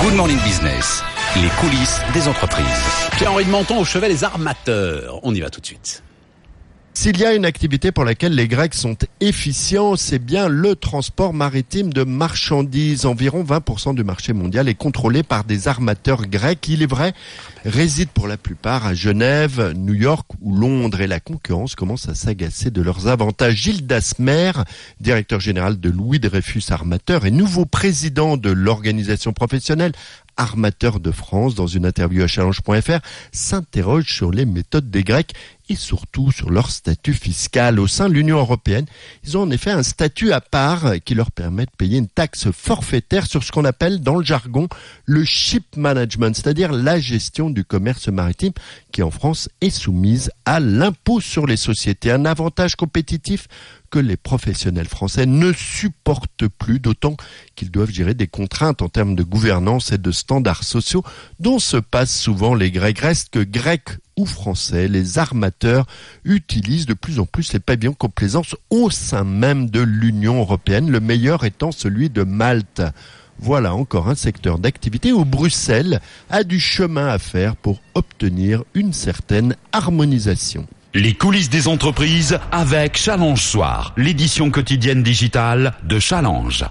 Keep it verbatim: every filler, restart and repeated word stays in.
Good Morning Business, les coulisses des entreprises. Pierre-Henri de Menton au chevet les armateurs. On y va tout de suite. S'il y a une activité pour laquelle les Grecs sont efficients, c'est bien le transport maritime de marchandises. Environ vingt pour cent du marché mondial est contrôlé par des armateurs grecs. Il est vrai, résident pour la plupart à Genève, New York ou Londres. Et la concurrence commence à s'agacer de leurs avantages. Gilles Dasmer, directeur général de Louis Dreyfus Armateurs et nouveau président de l'organisation professionnelle Armateurs de France, dans une interview à challenge point f r, s'interroge sur les méthodes des Grecs et surtout sur leur statut fiscal. Au sein de l'Union européenne, ils ont en effet un statut à part qui leur permet de payer une taxe forfaitaire sur ce qu'on appelle dans le jargon le ship management, c'est-à-dire la gestion du commerce maritime qui en France est soumise à l'impôt sur les sociétés. Un avantage compétitif que les professionnels français ne supportent plus, d'autant qu'ils doivent gérer des contraintes en termes de gouvernance et de standards sociaux dont se passent souvent les Grecs. Reste que Grecs ou Français, les armateurs utilisent de plus en plus les pavillons complaisance au sein même de l'Union européenne, le meilleur étant celui de Malte. Voilà encore un secteur d'activité où Bruxelles a du chemin à faire pour obtenir une certaine harmonisation. Les coulisses des entreprises avec Challenge Soir, l'édition quotidienne digitale de Challenge.